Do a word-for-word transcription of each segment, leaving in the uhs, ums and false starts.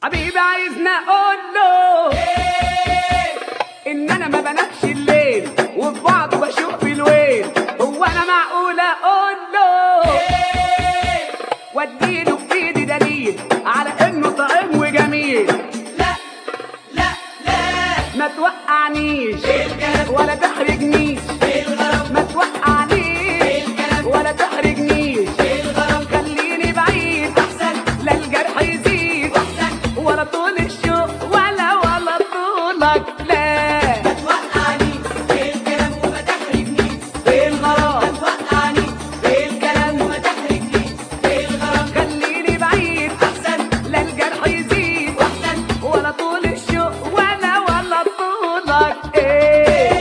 حبيبي عايزني اقول له ان انا ما بنامش الليل وفي بعض بشوف الويل. هو انا معقول اقول له واديله بايدي دليل على انه طعم وجميل؟ لا لا لا ما توقعنيش ولا تحرجنيش، ما توقعنيش ولا تحرجنيش، خليني بعيد احسن لا الجرح يزيد ولا طول الشوق ولا ولا طولك. لا ما توقعنيش بالكلام وما تحرجنيش بالغرام، ما توقعنيش بالكلام وما تحرجنيش بالغرام، خليني بعيد احسن لا الجرح يزيد ولا طول الشوق ولا ولا طولك. ايه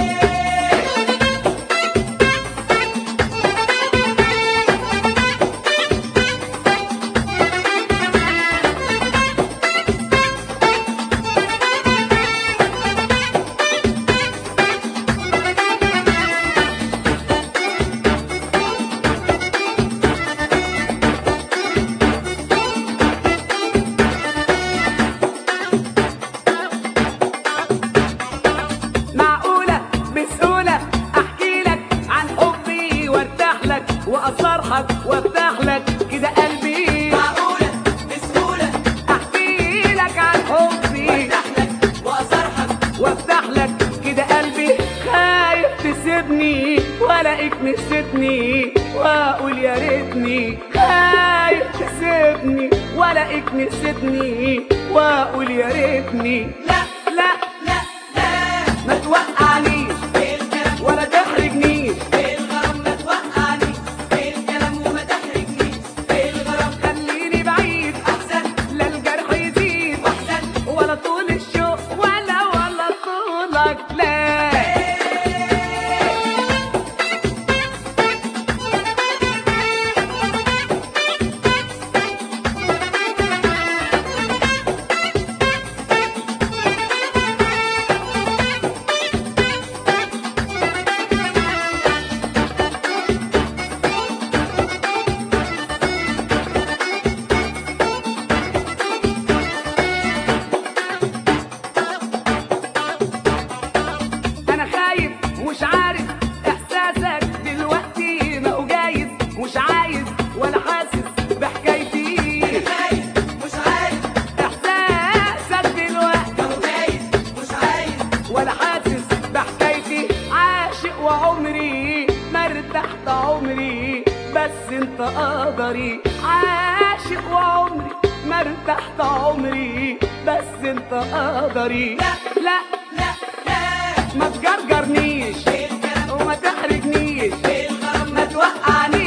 معقولة بسهولة احكي لك عن حبي وارتاح لك واصرحك وافتح لك كده قلبي؟ معقولة بسهولة احكي لك عن حبي وارتاح لك واصرحك وافتح لك كده قلبي؟ خايف تسيبني والاقيك نسيتني واقول يا ريتني، خايف تسيبني والاقيك نسيتني واقول يا ريتني. لا لا لا لا ما توقعنيش بالكلام ولا تحرجنيش، بالغرام، ما توقعنيش بالكلام وما تحرجنيش بالغرام، خليني بعيد احسن لا الجرح يزيد واحسن ولا طول الشوق ولا ولا طولك. لا انا خايف مش عارف احساسك دلوقتي ما هو جايز، مش عايز ولا حاسس بحكايتي. خايف مش عارف احساسك دلوقتي لو جايز مش عايز ولا حاسس بحكايتي، عاشق وعمري ما ارتحت عمري بس انت قدري، عاشق وعمري ما ارتحت عمري بس انت قدري. لا لا لا لا ما تجرجرنيش بالكلام وما تحرجنيش، بالغرام، ما توقعنيش